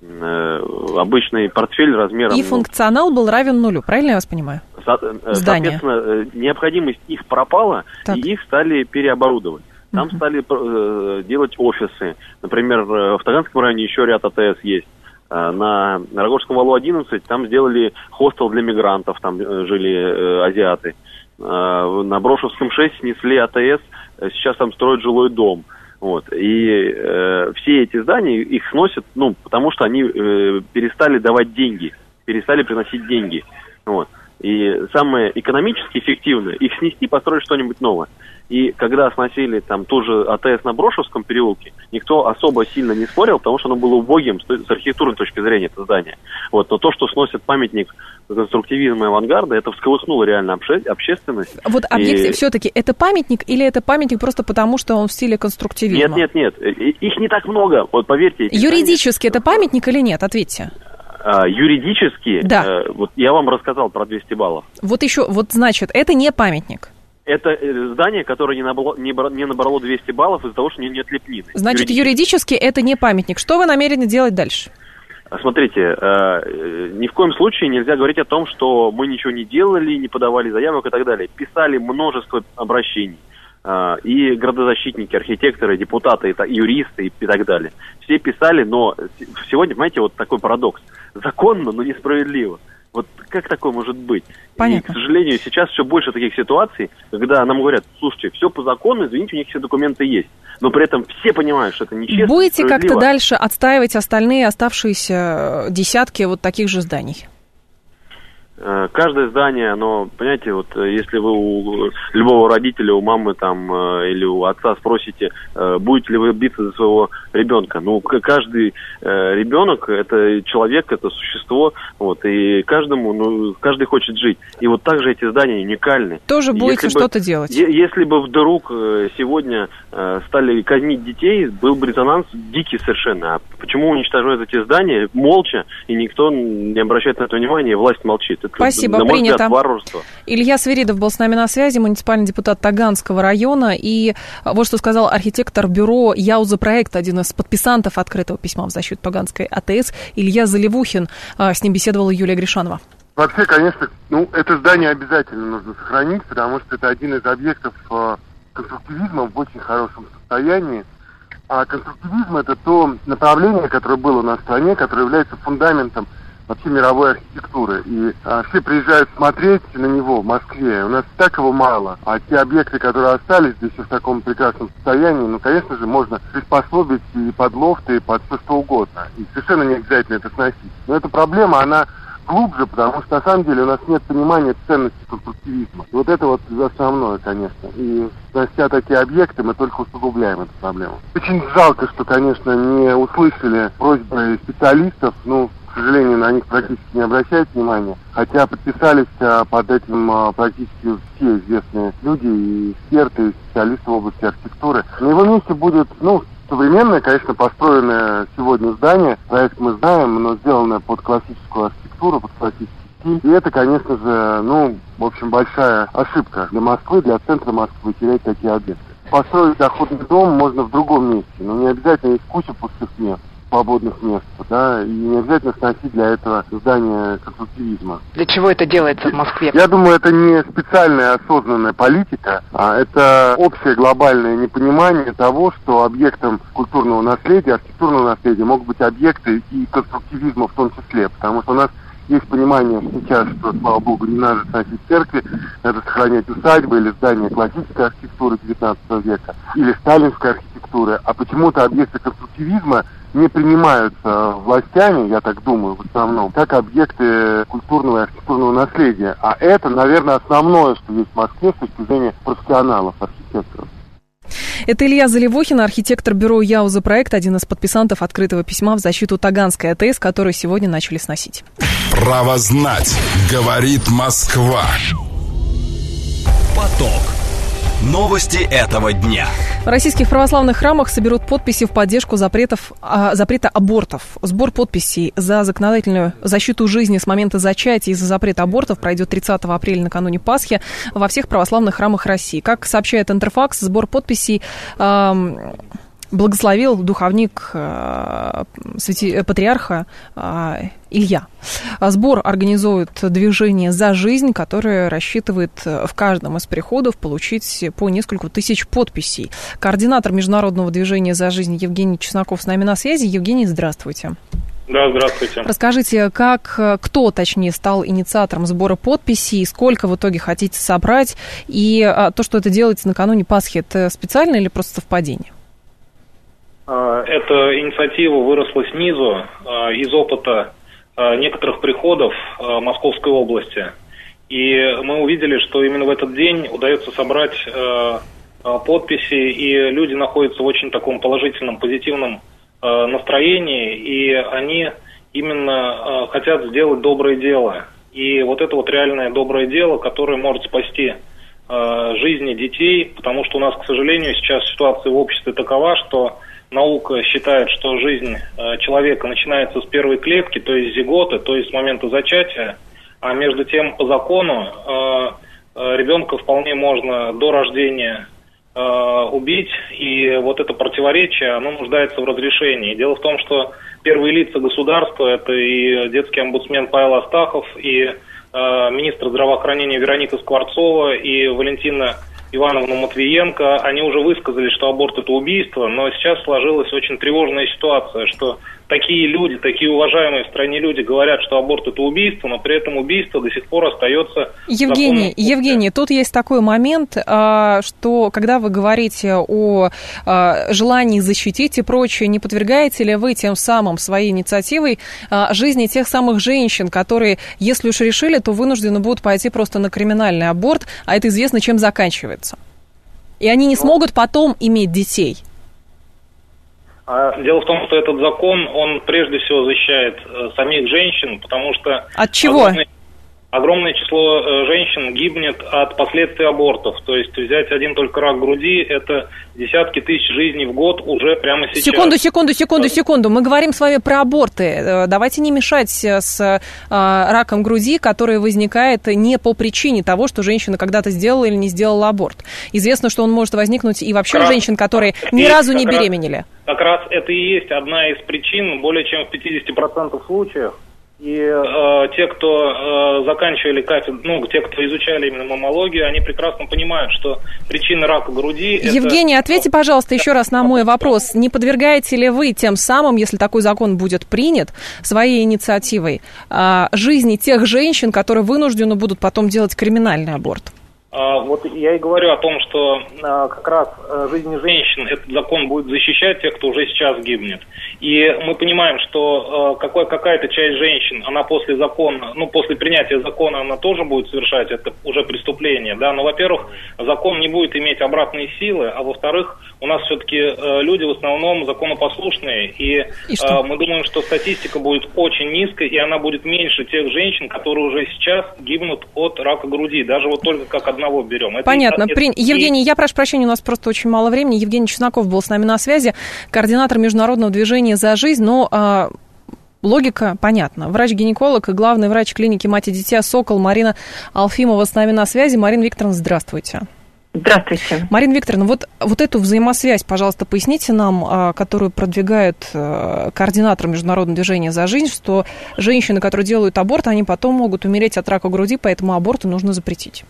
обычный портфель размером... И функционал был равен нулю, правильно я вас понимаю? Со- соответственно, необходимость их пропала, так. и их стали переоборудовать. Там uh-huh. стали э, делать офисы. Например, в Таганском районе еще ряд АТС есть. На Рогожском валу одиннадцать там сделали хостел для мигрантов, там жили э, азиаты. Э, на Брошевском шесть снесли АТС, сейчас там строят жилой дом. Вот. И э, все эти здания, их сносят, ну, потому что они э, перестали давать деньги, перестали приносить деньги. Вот. И самое экономически эффективное, их снести, построить что-нибудь новое. И когда сносили там ту же АТС на Брошевском переулке, никто особо сильно не спорил, потому что оно было убогим с архитектурной точки зрения, это здание. Вот. Но то, что сносят памятник конструктивизма и авангарда, это всколыхнуло реально обще- общественность. Вот объект и... все-таки это памятник или это памятник просто потому, что он в стиле конструктивизма? Нет, нет, нет. Их не так много, вот поверьте. Юридически здания... это памятник или нет? Ответьте. А, юридически, да. э, вот я вам рассказал про двести баллов. Вот еще, вот значит, это не памятник. Это здание, которое не набрало, не, не набрало двести баллов из-за того, что нет лепнины. Значит, юридически. юридически это не памятник. Что вы намерены делать дальше? Смотрите, э, ни в коем случае нельзя говорить о том, что мы ничего не делали, не подавали заявок и так далее. Писали множество обращений. Э, и градозащитники, архитекторы, депутаты, и, юристы и, и так далее. Все писали, но сегодня, понимаете, вот такой парадокс. Законно, но несправедливо. Вот как такое может быть? Понятно. И, к сожалению, сейчас все больше таких ситуаций, когда нам говорят, слушайте, все по закону, извините, у них все документы есть. Но при этом все понимают, что это нечестно. Будете как-то дальше отстаивать остальные оставшиеся десятки вот таких же зданий? Каждое здание, оно, понимаете, вот если вы у любого родителя, у мамы там или у отца спросите, будете ли вы биться за своего ребенка, ну, каждый ребенок это человек, это существо, вот, и каждому, ну, каждый хочет жить. И вот так же эти здания уникальны. Тоже будете если что-то бы, делать? Если бы вдруг сегодня стали казнить детей, был бы резонанс дикий совершенно. А почему уничтожают эти здания молча, и никто не обращает на это внимания, и власть молчит? Спасибо, на мой принято. взгляд, варварство. Илья Свиридов был с нами на связи, муниципальный депутат Таганского района. И вот что сказал архитектор бюро «Яуза-проект», один из подписантов открытого письма в защиту Таганской АТС, Илья Заливухин. С ним беседовала Юлия Гришанова. Вообще, конечно, ну, это здание обязательно нужно сохранить, потому что это один из объектов конструктивизма в очень хорошем состоянии. А конструктивизм – это то направление, которое было у нас в стране, которое является фундаментом вообще мировой архитектуры. И а, все приезжают смотреть на него в Москве. У нас так его мало. А те объекты, которые остались здесь в таком прекрасном состоянии, ну, конечно же, можно приспособить и под лофты, и под все что угодно. И совершенно не обязательно это сносить. Но эта проблема, она глубже, потому что на самом деле у нас нет понимания ценности конструктивизма. И вот это вот основное, конечно. И снося такие объекты, мы только усугубляем эту проблему. Очень жалко, что, конечно, не услышали просьбы специалистов, ну, к сожалению, на них практически не обращают внимания, хотя подписались а, под этим а, практически все известные люди, и эксперты, и специалисты в области архитектуры. На его месте будет, ну, современное, конечно, построенное сегодня здание, проект мы знаем, но сделанное под классическую архитектуру, под классический стиль. И это, конечно же, ну, в общем, большая ошибка для Москвы, для центра Москвы терять такие объекты. Построить доходный дом можно в другом месте, но не обязательно есть куча пустых мест, свободных мест, да, и не обязательно сносить для этого здание конструктивизма. Для чего это делается в Москве? Я думаю, это не специальная осознанная политика, а это общее глобальное непонимание того, что объектом культурного наследия, архитектурного наследия могут быть объекты и конструктивизма в том числе, потому что у нас есть понимание сейчас, что, слава богу, не надо сносить церкви, надо сохранять усадьбы или здания классической архитектуры девятнадцатого века, или сталинской архитектуры, а почему-то объекты конструктивизма не принимаются властями, я так думаю, в основном, как объекты культурного и архитектурного наследия. А это, наверное, основное, что есть в Москве с точки зрения профессионалов, архитекторов. Это Илья Заливухин, архитектор бюро «Яуза-проект», один из подписантов открытого письма в защиту Таганской АТС, который сегодня начали сносить. Право знать, говорит Москва. Поток. Новости этого дня. В российских православных храмах соберут подписи в поддержку запретов, а, запрета абортов. Сбор подписей за законодательную защиту жизни с момента зачатия из-за запрета абортов пройдет тридцатого апреля накануне Пасхи во всех православных храмах России. Как сообщает Интерфакс, сбор подписей э, благословил духовник э, святи, патриарха э, Илья. Сбор организует движение «За жизнь», которое рассчитывает в каждом из приходов получить по несколько тысяч подписей. Координатор международного движения «За жизнь» Евгений Чесноков с нами на связи. Евгений, здравствуйте. Да, здравствуйте. Расскажите, как, кто, точнее, стал инициатором сбора подписей, сколько в итоге хотите собрать, и а, то, что это делается накануне Пасхи, это специально или просто совпадение? Эта инициатива выросла снизу, из опыта некоторых приходов Московской области. И мы увидели, что именно в этот день удается собрать подписи, и люди находятся в очень таком положительном, позитивном настроении, и они именно хотят сделать доброе дело. И вот это вот реальное доброе дело, которое может спасти жизни детей, потому что у нас, к сожалению, сейчас ситуация в обществе такова, что наука считает, что жизнь человека начинается с первой клетки, то есть зиготы, то есть с момента зачатия, а между тем по закону ребенка вполне можно до рождения убить, и вот это противоречие, оно нуждается в разрешении. Дело в том, что первые лица государства, это и детский омбудсмен Павел Астахов, и э, министр здравоохранения Вероника Скворцова, и Валентина Ивановна Матвиенко, они уже высказали, что аборт это убийство, но сейчас сложилась очень тревожная ситуация, что такие люди, такие уважаемые в стране люди говорят, что аборт это убийство, но при этом убийство до сих пор остается... Евгений, Евгений, тут есть такой момент, что когда вы говорите о желании защитить и прочее, не подвергаете ли вы тем самым своей инициативой жизни тех самых женщин, которые, если уж решили, то вынуждены будут пойти просто на криминальный аборт, а это известно, чем заканчивается. И они не смогут потом иметь детей. Дело в том, что этот закон, он прежде всего защищает э, самих женщин, потому что... От чего? Огромное, огромное число э, женщин гибнет от последствий абортов. То есть взять один только рак груди, это десятки тысяч жизней в год уже прямо сейчас. Секунду, секунду, секунду, секунду. Мы говорим с вами про аборты. Давайте не мешать с э, раком груди, который возникает не по причине того, что женщина когда-то сделала или не сделала аборт. Известно, что он может возникнуть и вообще у женщин, которые ни разу не беременели. Как раз это и есть одна из причин, более чем в пятидесяти процентах случаев. И э, те, кто э, заканчивали кафедру, ну, те, кто изучали именно маммологию, они прекрасно понимают, что причина рака груди... Евгений, это... ответьте, пожалуйста, еще раз на мой вопрос. Не подвергаете ли вы тем самым, если такой закон будет принят, своей инициативой, э, жизни тех женщин, которые вынуждены будут потом делать криминальный аборт? Вот я и говорю о том, что как раз жизни женщин этот закон будет защищать тех, кто уже сейчас гибнет. И мы понимаем, что какой, какая-то часть женщин, она после закона, ну, после принятия закона, она тоже будет совершать это уже преступление, да, но, во-первых, закон не будет иметь обратные силы, а во-вторых, у нас все-таки люди в основном законопослушные, и, и мы думаем, что статистика будет очень низкой, и она будет меньше тех женщин, которые уже сейчас гибнут от рака груди, даже вот только как одного берем. Это Понятно. Это, При... это... Евгений, я прошу прощения, у нас просто очень мало времени. Евгений Чесноков был с нами на связи, координатор международного движения «За жизнь», но... А... Логика понятна. Врач-гинеколог и главный врач клиники «Мать и дитя» «Сокол» Марина Алфимова с нами на связи. Марина Викторовна, здравствуйте. Здравствуйте. Марина Викторовна, вот, вот эту взаимосвязь, пожалуйста, поясните нам, которую продвигает координатор международного движения «За жизнь», что женщины, которые делают аборт, они потом могут умереть от рака груди, поэтому аборты нужно запретить.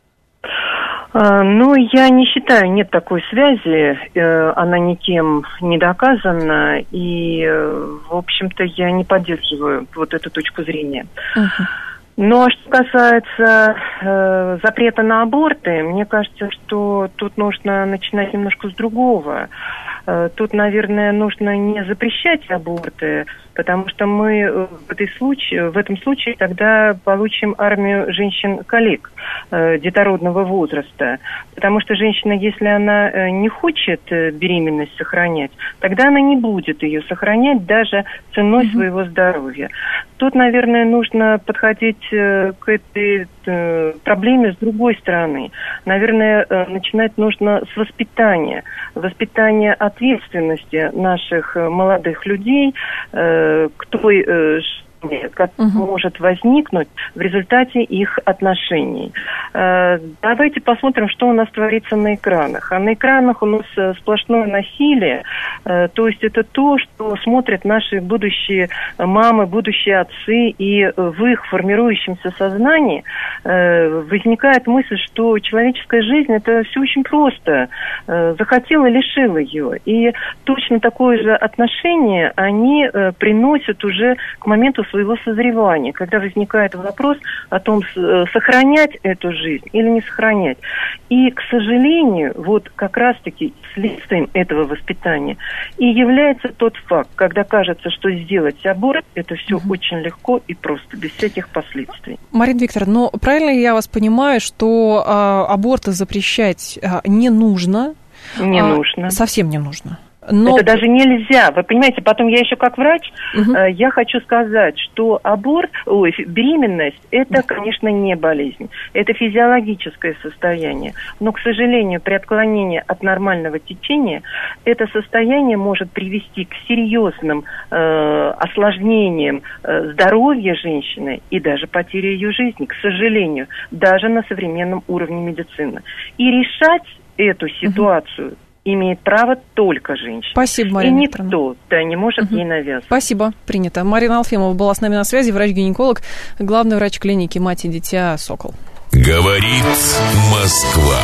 Ну, я не считаю, нет такой связи, она никем не доказана, и, в общем-то, я не поддерживаю вот эту точку зрения. Uh-huh. Но что касается э, запрета на аборты, мне кажется, что тут нужно начинать немножко с другого. Э, тут, наверное, нужно не запрещать аборты, потому что мы в, этой случае, в этом случае тогда получим армию женщин-коллег э, детородного возраста. Потому что женщина, если она э, не хочет э, беременность сохранять, тогда она не будет ее сохранять даже ценой mm-hmm. своего здоровья. Тут, наверное, нужно подходить э, к этой э, проблеме с другой стороны. Наверное, э, начинать нужно с воспитания. Воспитания ответственности наших э, молодых людей, э, к той э, как uh-huh. может возникнуть в результате их отношений. Давайте посмотрим, что у нас творится на экранах. А на экранах у нас сплошное насилие. То есть это то, что смотрят наши будущие мамы, будущие отцы. И в их формирующемся сознании возникает мысль, что человеческая жизнь – это все очень просто. Захотел и лишил ее. И точно такое же отношение они приносят уже к моменту своего созревания, когда возникает вопрос о том, сохранять эту жизнь или не сохранять. И, к сожалению, вот как раз-таки следствием этого воспитания и является тот факт, когда кажется, что сделать аборт – это все угу. очень легко и просто, без всяких последствий. Марина Викторовна, ну правильно ли я вас понимаю, что а, аборты запрещать а, не нужно? Не а, нужно. Совсем не нужно. Но... Это даже нельзя. Вы понимаете, потом я еще как врач, угу. э, я хочу сказать, что аборт, ой, беременность, это, да. конечно, не болезнь. Это физиологическое состояние. Но, к сожалению, при отклонении от нормального течения это состояние может привести к серьезным э, осложнениям э, здоровья женщины и даже потере ее жизни, к сожалению, даже на современном уровне медицины. И решать эту ситуацию угу. имеет право только женщина. Спасибо, Марина И никто Викторовна. да, не может угу. ей навязывать. Спасибо, принято. Марина Алфимова была с нами на связи, врач-гинеколог, главный врач клиники «Мать и дитя» «Сокол». Говорит Москва.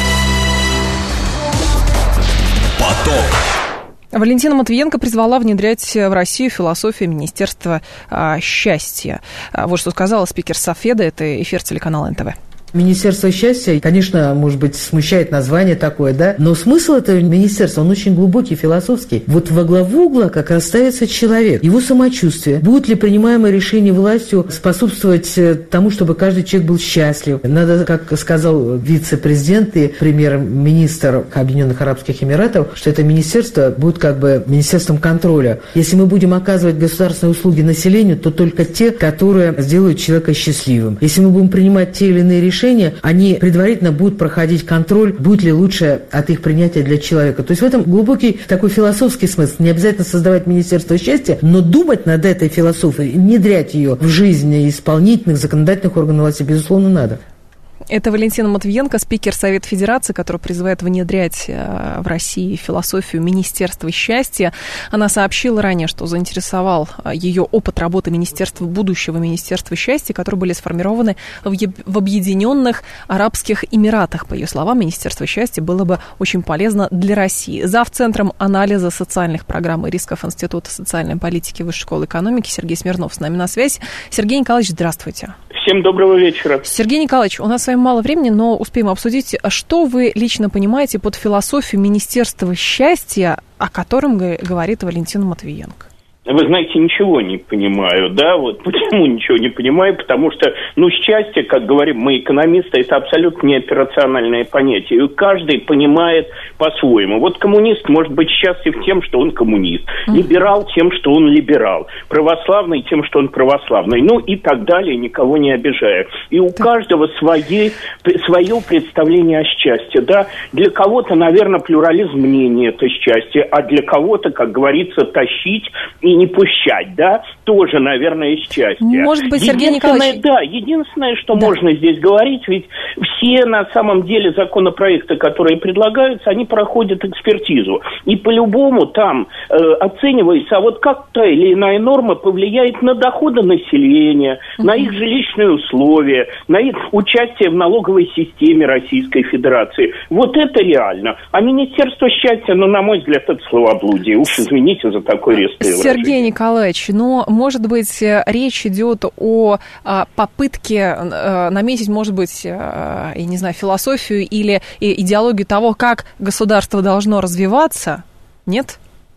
Поток. Валентина Матвиенко призвала внедрять в Россию философию Министерства а, счастья. А, вот что сказала спикер Софеда, это эфир телеканала эн тэ вэ. Министерство счастья, конечно, может быть, смущает название такое, да, но смысл этого министерства, он очень глубокий, философский. Вот во главу угла как раз ставится человек, его самочувствие. Будут ли принимаемые решения властью способствовать тому, чтобы каждый человек был счастлив? Надо, как сказал вице-президент и премьер-министр Объединенных Арабских Эмиратов, что это министерство будет как бы министерством контроля. Если мы будем оказывать государственные услуги населению, то только те, которые сделают человека счастливым. Если мы будем принимать те или иные решения, они предварительно будут проходить контроль, будет ли лучше от их принятия для человека. То есть в этом глубокий такой философский смысл. Не обязательно создавать Министерство счастья, но думать над этой философией, внедрять ее в жизнь исполнительных, законодательных органов власти, безусловно, надо. Это Валентина Матвиенко, спикер Совета Федерации, который призывает внедрять в России философию Министерства счастья. Она сообщила ранее, что заинтересовал ее опыт работы Министерства, будущего Министерства счастья, которые были сформированы в Объединенных Арабских Эмиратах. По ее словам, Министерство счастья было бы очень полезно для России. Завцентром анализа социальных программ и рисков Института социальной политики Высшей школы экономики Сергей Смирнов с нами на связи. Сергей Николаевич, здравствуйте. Всем доброго вечера. Сергей Николаевич, у нас с вами мало времени, но успеем обсудить, что вы лично понимаете под философией Министерства счастья, о котором говорит Валентина Матвиенко. Вы знаете, ничего не понимаю, да, вот почему ничего не понимаю, потому что, ну, счастье, как говорим мы, экономисты, это абсолютно не операциональное понятие, и каждый понимает по-своему. Вот коммунист может быть счастлив тем, что он коммунист, либерал тем, что он либерал, православный тем, что он православный, ну и так далее, никого не обижая. И у каждого свои, свое представление о счастье, да, для кого-то, наверное, плюрализм мнений это счастье, а для кого-то, как говорится, тащить и не пущать, да, тоже, наверное, счастье. Может быть, Сергей Николаевич... Да, единственное, что да. можно здесь говорить, ведь все, на самом деле, законопроекты, которые предлагаются, они проходят экспертизу. И по-любому там э, оценивается, а вот как та или иная норма повлияет на доходы населения, uh-huh. на их жилищные условия, на их участие в налоговой системе Российской Федерации. Вот это реально. А Министерство счастья, ну, на мой взгляд, это словоблудие. Уж извините за такой резкий выражение. Сергей Николаевич, но, может быть, речь идет о а, попытке а, наметить, может быть, а, я не знаю, философию или идеологию того, как государство должно развиваться, нет?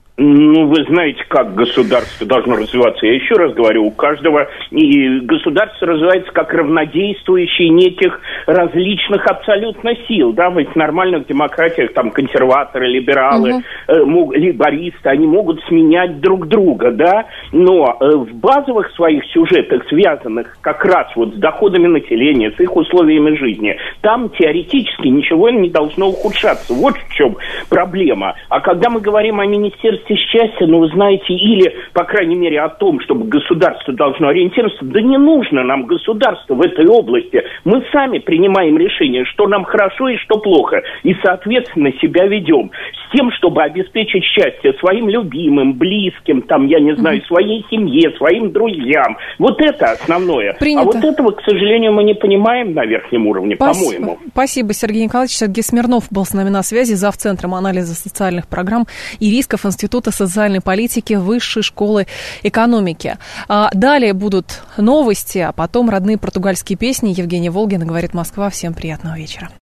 Ну, вы знаете, как государство должно развиваться. Я еще раз говорю, у каждого и государство развивается как равнодействующие неких различных абсолютно сил. Да, ведь в нормальных демократиях там консерваторы, либералы, угу. э, мог, либористы, они могут сменять друг друга, да. Но э, в базовых своих сюжетах, связанных как раз вот с доходами населения, с их условиями жизни, там теоретически ничего не должно ухудшаться. Вот в чем проблема. А когда мы говорим о Министерстве области счастья, ну, вы знаете, или, по крайней мере, о том, чтобы государство должно ориентироваться, да не нужно нам государство в этой области. Мы сами принимаем решение, что нам хорошо и что плохо, и, соответственно, себя ведем с тем, чтобы обеспечить счастье своим любимым, близким, там, я не знаю, своей семье, своим друзьям. Вот это основное. Принято. А вот этого, к сожалению, мы не понимаем на верхнем уровне, Спасибо. по-моему. Спасибо, Сергей Николаевич. Сергей Смирнов был с нами на связи, зав. Центром анализа социальных программ и рисков Института социальной политики Высшей школы экономики. А далее будут новости, а потом родные португальские песни. Евгения Волгина, говорит Москва. Всем приятного вечера.